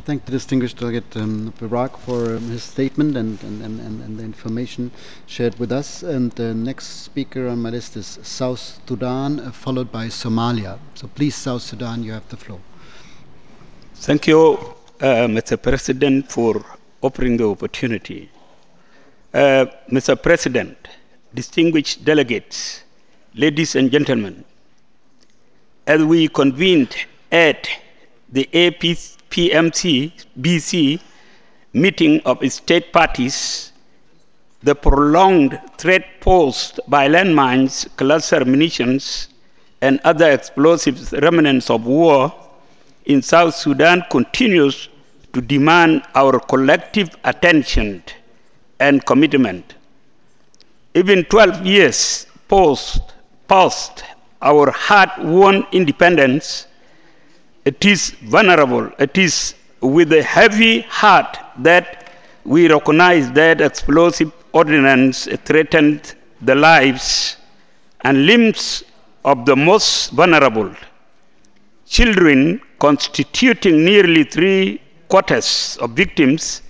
thank the distinguished delegate Barak for his statement and the information shared with us. And the next speaker on my list is South Sudan, followed by Somalia. So please, South Sudan, you have the floor. Thank you, Mr. President, for offering the opportunity. Mr. President, distinguished delegates, ladies and gentlemen, as we convened at the APMC BC meeting of state parties, the prolonged threat posed by landmines, cluster munitions, and other explosives remnants of war in South Sudan continues to demand our collective attention and commitment. Even 12 years past our hard-won independence, it is vulnerable. It is with a heavy heart that we recognize that explosive ordnance threatened the lives and limbs of the most vulnerable. Children, constituting nearly 3/4 of victims,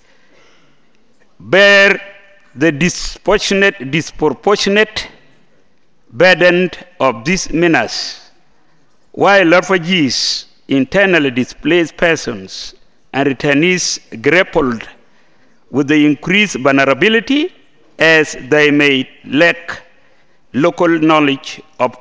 bear the disproportionate burden of this menace, while refugees, internally displaced persons, and returnees grappled with the increased vulnerability as they may lack local knowledge of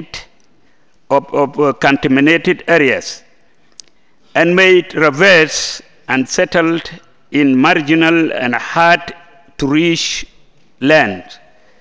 contaminated areas and may traverse unsettled in marginal and hard to reach lands.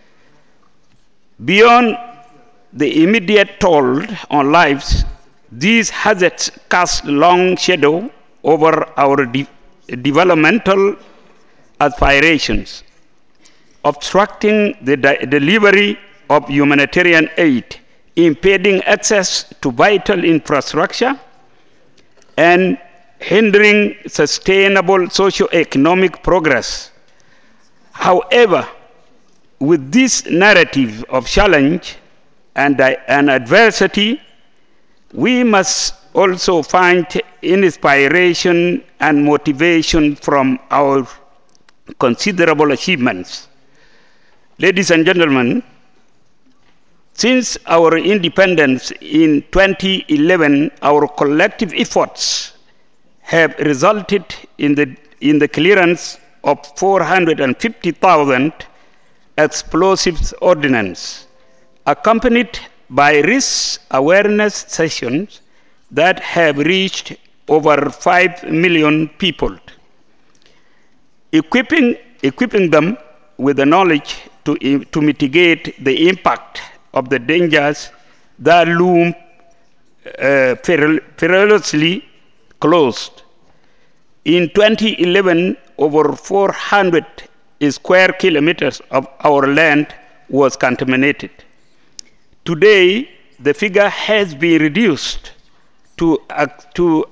Beyond the immediate toll on lives, these hazards cast long shadow over our developmental aspirations, obstructing the delivery of humanitarian aid, impeding access to vital infrastructure, and hindering sustainable socio-economic progress. However, with this narrative of challenge and adversity, we must also find inspiration and motivation from our considerable achievements. Ladies and gentlemen, since our independence in 2011, our collective efforts have resulted in the clearance of 450,000 explosives ordnance, accompanied by risk awareness sessions that have reached over 5 million people, equipping them with the knowledge to mitigate the impact of the dangers that loom perilously close. In 2011, over 400 square kilometers of our land was contaminated. Today, the figure has been reduced to